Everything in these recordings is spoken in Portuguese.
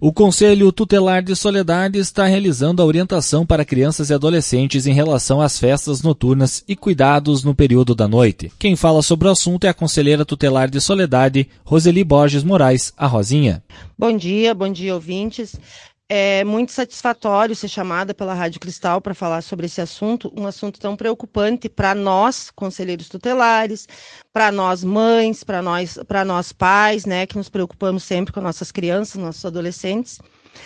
O Conselho Tutelar de Soledade está realizando a orientação para crianças e adolescentes em relação às festas noturnas e cuidados no período da noite. Quem fala sobre o assunto é a Conselheira Tutelar de Soledade, Roseli Borges Moraes, a Rosinha. Bom dia ouvintes. É muito satisfatório ser chamada pela Rádio Cristal para falar sobre esse assunto, um assunto tão preocupante para nós, conselheiros tutelares, para nós mães, para nós pais, né, que nos preocupamos sempre com nossas crianças, nossos adolescentes.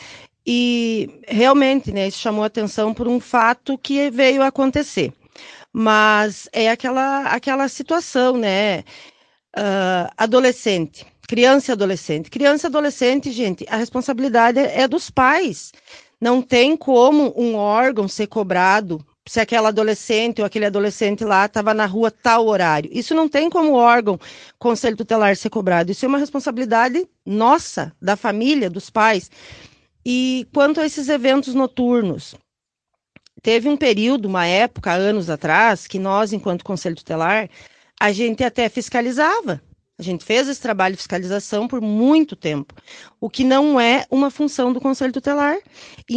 E realmente, né, isso chamou a atenção por um fato que veio a acontecer. Mas é aquela situação, né, adolescente. Criança e adolescente. Criança e adolescente, gente, a responsabilidade é dos pais. Não tem como um órgão ser cobrado se aquela adolescente ou aquele adolescente lá estava na rua tal horário. Isso não tem como o órgão, Conselho Tutelar, ser cobrado. Isso é uma responsabilidade nossa, da família, dos pais. E quanto a esses eventos noturnos, teve um período, uma época, anos atrás, que nós, enquanto Conselho Tutelar, a gente até fiscalizava. A gente fez esse trabalho de fiscalização por muito tempo, o que não é uma função do Conselho Tutelar. E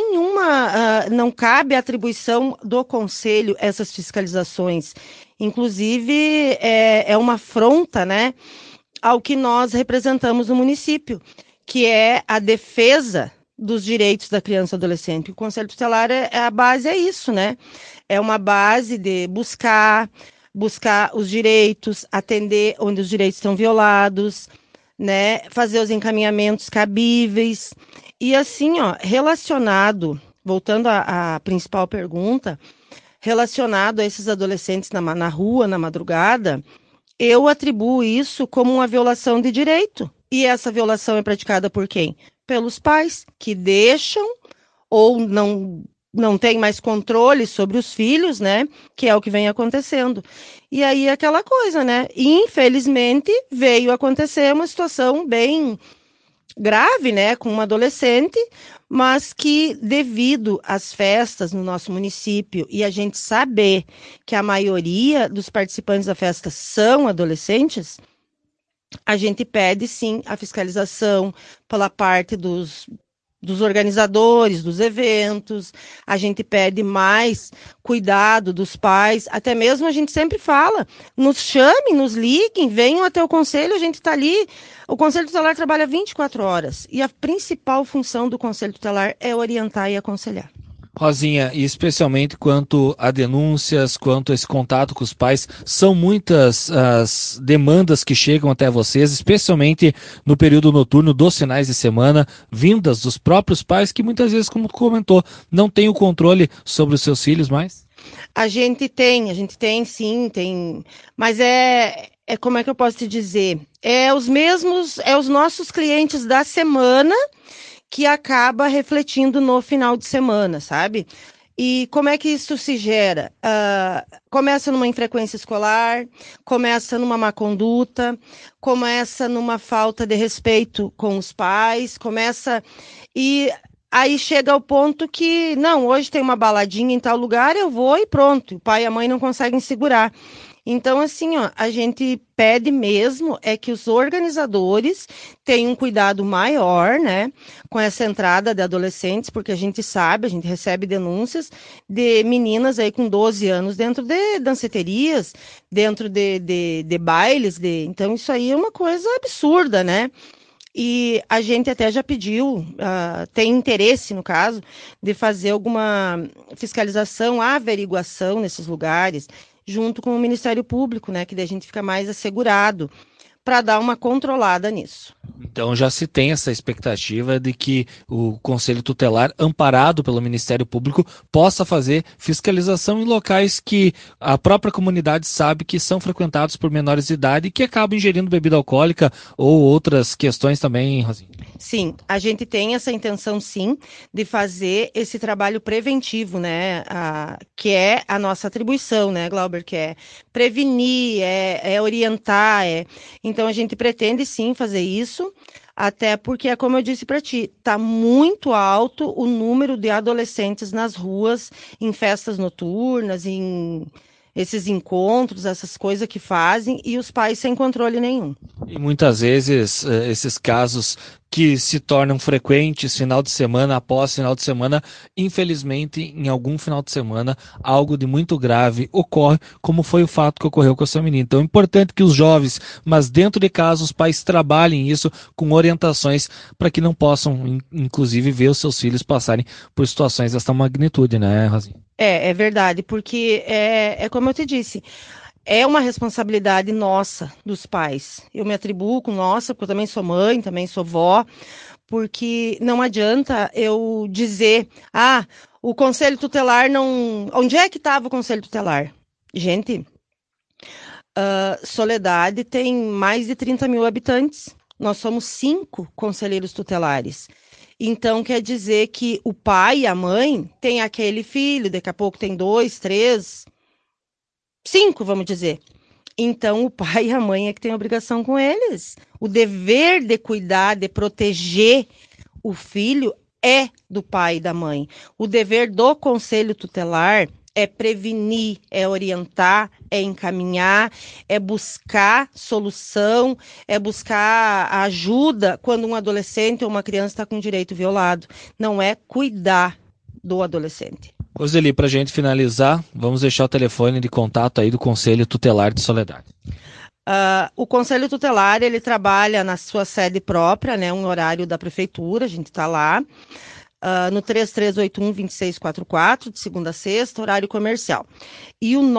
não cabe atribuição do Conselho essas fiscalizações. Inclusive, é uma afronta, né, ao que nós representamos no município, que é a defesa dos direitos da criança e adolescente. O Conselho Tutelar, a base é isso, né? É uma base de buscar os direitos, atender onde os direitos estão violados, né? Fazer os encaminhamentos cabíveis. E assim, relacionado, voltando à principal pergunta, relacionado a esses adolescentes na rua, na madrugada, eu atribuo isso como uma violação de direito. E essa violação é praticada por quem? Pelos pais, que deixam ou não tem mais controle sobre os filhos, né? Que é o que vem acontecendo. E aí é aquela coisa, né? Infelizmente, veio acontecer uma situação bem grave, né? Com uma adolescente, mas que devido às festas no nosso município e a gente saber que a maioria dos participantes da festa são adolescentes, a gente pede, sim, a fiscalização pela parte dos organizadores dos eventos, a gente pede mais cuidado dos pais, até mesmo a gente sempre fala, nos chamem, nos liguem, venham até o conselho, a gente está ali, o Conselho Tutelar trabalha 24 horas, e a principal função do Conselho Tutelar é orientar e aconselhar. Rosinha, e especialmente quanto a denúncias, quanto a esse contato com os pais, são muitas as demandas que chegam até vocês, especialmente no período noturno dos finais de semana, vindas dos próprios pais que muitas vezes, como comentou, não têm o controle sobre os seus filhos mais? A gente tem sim, mas é como é que eu posso te dizer? É os nossos clientes da semana que acaba refletindo no final de semana, sabe? E como é que isso se gera? Começa numa infrequência escolar, começa numa má conduta, começa numa falta de respeito com os pais, e aí chega ao ponto que, não, hoje tem uma baladinha em tal lugar, eu vou e pronto, o pai e a mãe não conseguem segurar. Então, assim, a gente pede mesmo é que os organizadores tenham um cuidado maior, né, com essa entrada de adolescentes, porque a gente recebe denúncias de meninas aí com 12 anos dentro de danceterias, dentro de bailes, então isso aí é uma coisa absurda, né? E a gente até já pediu, tem interesse, no caso, de fazer alguma fiscalização, averiguação nesses lugares, junto com o Ministério Público, né, que daí a gente fica mais assegurado para dar uma controlada nisso. Então já se tem essa expectativa de que o Conselho Tutelar, amparado pelo Ministério Público, possa fazer fiscalização em locais que a própria comunidade sabe que são frequentados por menores de idade e que acabam ingerindo bebida alcoólica ou outras questões também, Rosinha. Sim, a gente tem essa intenção, sim, de fazer esse trabalho preventivo, né, que é a nossa atribuição, né, Glauber, que é prevenir, é orientar, Então, a gente pretende, sim, fazer isso, até porque, como eu disse para ti, está muito alto o número de adolescentes nas ruas, em festas noturnas, em esses encontros, essas coisas que fazem, e os pais sem controle nenhum. E muitas vezes esses casos que se tornam frequentes final de semana após final de semana. Infelizmente, em algum final de semana, algo de muito grave ocorre, como foi o fato que ocorreu com essa menina. Então é importante que os jovens, mas dentro de casa, os pais trabalhem isso com orientações para que não possam, inclusive, ver os seus filhos passarem por situações dessa magnitude, né, Rosinha? É verdade, porque é como eu te disse, é uma responsabilidade nossa, dos pais. Eu me atribuo com nossa, porque eu também sou mãe, também sou vó, porque não adianta eu dizer, o conselho tutelar não... Onde é que estava o conselho tutelar? Gente, Soledade tem mais de 30 mil habitantes. Nós somos 5 conselheiros tutelares. Então, quer dizer que o pai e a mãe têm aquele filho, daqui a pouco tem 2, 3, 5, vamos dizer. Então, o pai e a mãe é que têm obrigação com eles. O dever de cuidar, de proteger o filho é do pai e da mãe. O dever do conselho tutelar é prevenir, é orientar, é encaminhar, é buscar solução, é buscar ajuda quando um adolescente ou uma criança está com direito violado. Não é cuidar do adolescente. Roseli, para a gente finalizar, vamos deixar o telefone de contato aí do Conselho Tutelar de Soledade. O Conselho Tutelar, ele trabalha na sua sede própria, né, um horário da prefeitura, a gente está lá, no 3381-2644, de segunda a sexta, horário comercial. E o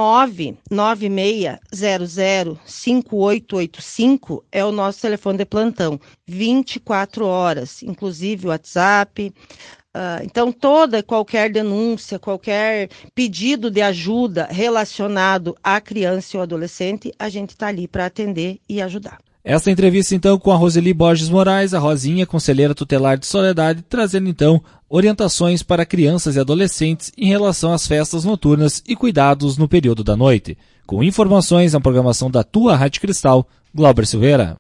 996005885 é o nosso telefone de plantão, 24 horas, inclusive o WhatsApp. Então, qualquer denúncia, qualquer pedido de ajuda relacionado à criança ou adolescente, a gente está ali para atender e ajudar. Essa entrevista, então, com a Roseli Borges Moraes, a Rosinha, conselheira tutelar de Soledade, trazendo, então, orientações para crianças e adolescentes em relação às festas noturnas e cuidados no período da noite. Com informações na programação da tua Rádio Cristal, Glauber Silveira.